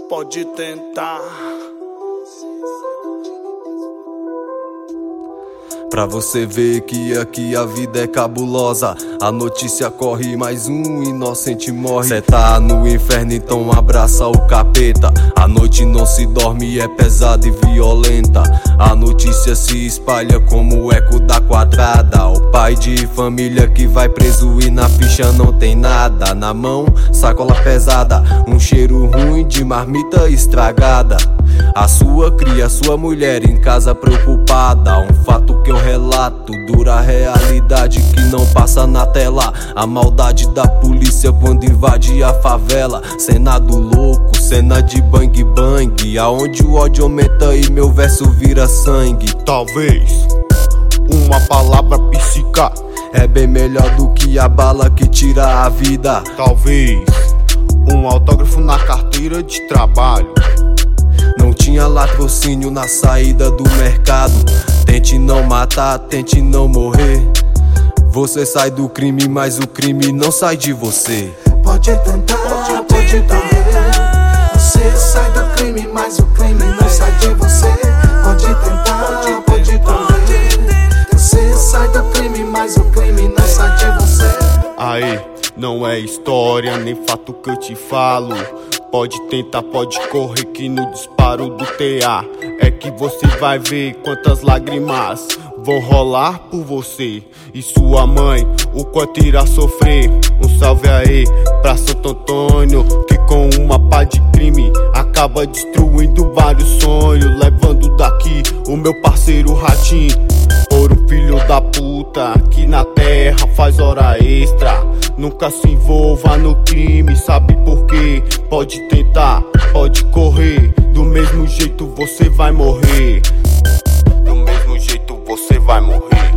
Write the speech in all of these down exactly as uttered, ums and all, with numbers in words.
Pode tentar. Pra você ver que aqui a vida é cabulosa, a notícia corre, mais um inocente morre. Cê tá no inferno, então abraça o capeta. A noite não se dorme, é pesada e violenta. A notícia se espalha como o eco da quadrada. O pai de família que vai preso e na ficha não tem nada. Na mão, sacola pesada, um cheiro ruim de marmita estragada. A sua cria, sua mulher em casa preocupada. Um fato que eu relato, dura realidade que não passa na tela. A maldade da polícia quando invade a favela. Cena do louco, cena de bang bang, aonde o ódio aumenta e meu verso vira sangue. Talvez uma palavra psica é bem melhor do que a bala que tira a vida. Talvez um autógrafo na carteira de trabalho. Não tinha latrocínio na saída do mercado. Tente não matar, tente não morrer. Você sai do crime, mas o crime não sai de você. Pode tentar, pode, pode tentar. Você sai do crime, mas o crime não sai de você. Pode tentar, pode tentar. Você sai do crime, mas o crime não sai de você. Aí, não é história, nem fato que eu te falo. Pode tentar, pode correr que no disparo do T A é que você vai ver quantas lágrimas vão rolar por você e sua mãe, o quanto irá sofrer. Um salve aí pra Santo Antônio, que com uma pá de crime acaba destruindo vários sonhos, levando daqui o meu parceiro Ratinho. Por um filho da puta que na terra faz hora extra. Nunca se envolva no crime, sabe por quê? Pode tentar, pode correr, do mesmo jeito você vai morrer. Do mesmo jeito você vai morrer.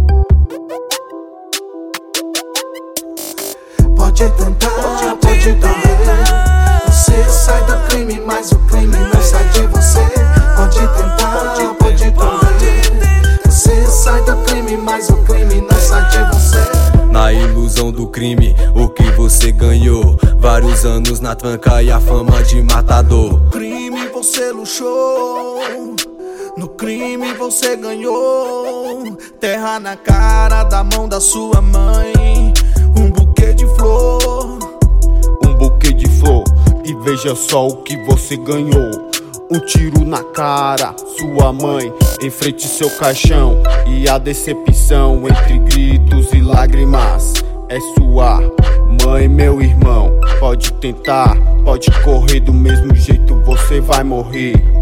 Pode tentar, pode, pode tentar. Você sai do crime, mas o crime não sai de você. Pode tentar, pode, pode tentar. Você sai do crime, mas o crime não sai de você. Na ilusão do crime, o que você ganhou? Vários anos na tranca e a fama de matador. No crime você luxou, no crime você ganhou. Terra na cara da mão da sua mãe, um buquê de flor. Um buquê de flor, e veja só o que você ganhou. Um tiro na cara, sua mãe em frente seu caixão. E a decepção entre gritos e lágrimas é sua mãe, meu irmão. Pode tentar, pode correr, do mesmo jeito você vai morrer.